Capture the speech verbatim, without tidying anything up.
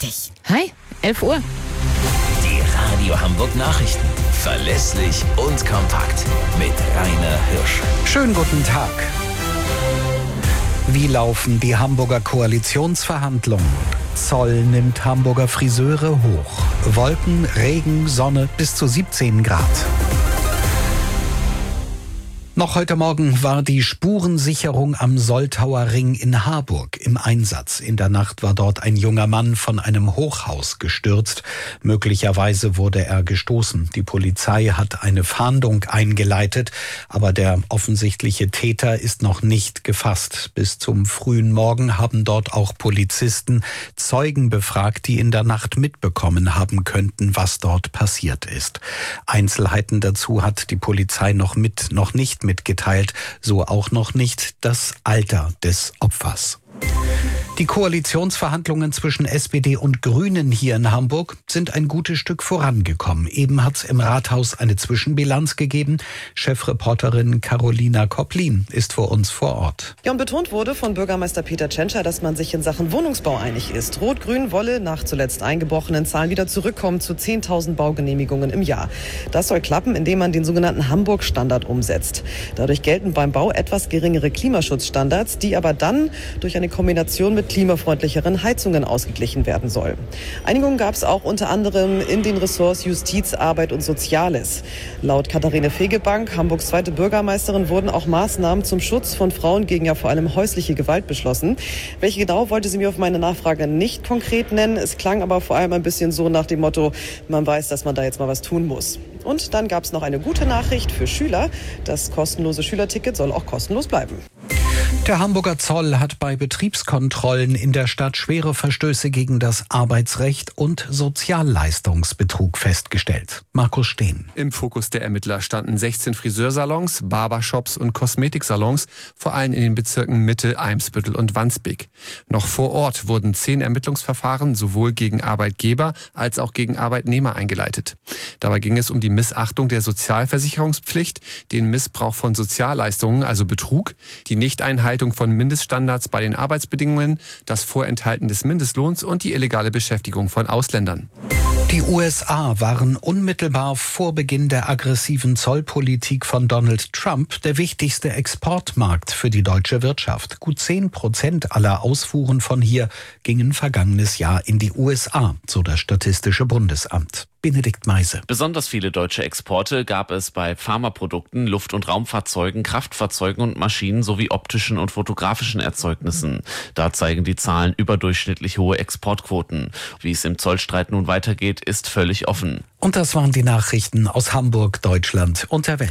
richtig. Hi, elf Uhr. Die Radio Hamburg Nachrichten. Verlässlich und kompakt. Mit Rainer Hirsch. Schönen guten Tag. Wie laufen die Hamburger Koalitionsverhandlungen? Zoll nimmt Hamburger Friseure hoch. Wolken, Regen, Sonne bis zu siebzehn Grad. Noch heute Morgen war die Spurensicherung am Soltauer Ring in Harburg im Einsatz. In der Nacht war dort ein junger Mann von einem Hochhaus gestürzt. Möglicherweise wurde er gestoßen. Die Polizei hat eine Fahndung eingeleitet, aber der offensichtliche Täter ist noch nicht gefasst. Bis zum frühen Morgen haben dort auch Polizisten Zeugen befragt, die in der Nacht mitbekommen haben könnten, was dort passiert ist. Einzelheiten dazu hat die Polizei noch mit, noch nicht mitgeteilt, so auch noch nicht das Alter des Opfers. Die Koalitionsverhandlungen zwischen S P D und Grünen hier in Hamburg sind ein gutes Stück vorangekommen. Eben hat es im Rathaus eine Zwischenbilanz gegeben. Chefreporterin Carolina Kopplin ist für uns vor Ort. Ja, und betont wurde von Bürgermeister Peter Tschentscher, dass man sich in Sachen Wohnungsbau einig ist. Rot-Grün wolle nach zuletzt eingebrochenen Zahlen wieder zurückkommen zu zehntausend Baugenehmigungen im Jahr. Das soll klappen, indem man den sogenannten Hamburg-Standard umsetzt. Dadurch gelten beim Bau etwas geringere Klimaschutzstandards, die aber dann durch eine Kombination mit klimafreundlicheren Heizungen ausgeglichen werden soll. Einigung gab es auch unter anderem in den Ressorts Justiz, Arbeit und Soziales. Laut Katharine Fegebank, Hamburgs zweite Bürgermeisterin, wurden auch Maßnahmen zum Schutz von Frauen gegen ja vor allem häusliche Gewalt beschlossen. Welche genau, wollte sie mir auf meine Nachfrage nicht konkret nennen. Es klang aber vor allem ein bisschen so nach dem Motto, man weiß, dass man da jetzt mal was tun muss. Und dann gab es noch eine gute Nachricht für Schüler. Das kostenlose Schülerticket soll auch kostenlos bleiben. Der Hamburger Zoll hat bei Betriebskontrollen in der Stadt schwere Verstöße gegen das Arbeitsrecht und Sozialleistungsbetrug festgestellt. Markus Steen. Im Fokus der Ermittler standen sechzehn Friseursalons, Barbershops und Kosmetiksalons, vor allem in den Bezirken Mitte, Eimsbüttel und Wandsbek. Noch vor Ort wurden zehn Ermittlungsverfahren sowohl gegen Arbeitgeber als auch gegen Arbeitnehmer eingeleitet. Dabei ging es um die Missachtung der Sozialversicherungspflicht, den Missbrauch von Sozialleistungen, also Betrug, die Nichteinhaltung von Mindeststandards bei den Arbeitsbedingungen, das Vorenthalten des Mindestlohns und die illegale Beschäftigung von Ausländern. Die U S A waren unmittelbar vor Beginn der aggressiven Zollpolitik von Donald Trump der wichtigste Exportmarkt für die deutsche Wirtschaft. Gut zehn Prozent aller Ausfuhren von hier gingen vergangenes Jahr in die U S A, so das Statistische Bundesamt. Benedikt Meise. Besonders viele deutsche Exporte gab es bei Pharmaprodukten, Luft- und Raumfahrzeugen, Kraftfahrzeugen und Maschinen sowie optischen und fotografischen Erzeugnissen. Da zeigen die Zahlen überdurchschnittlich hohe Exportquoten. Wie es im Zollstreit nun weitergeht, ist völlig offen. Und das waren die Nachrichten aus Hamburg, Deutschland und der Welt.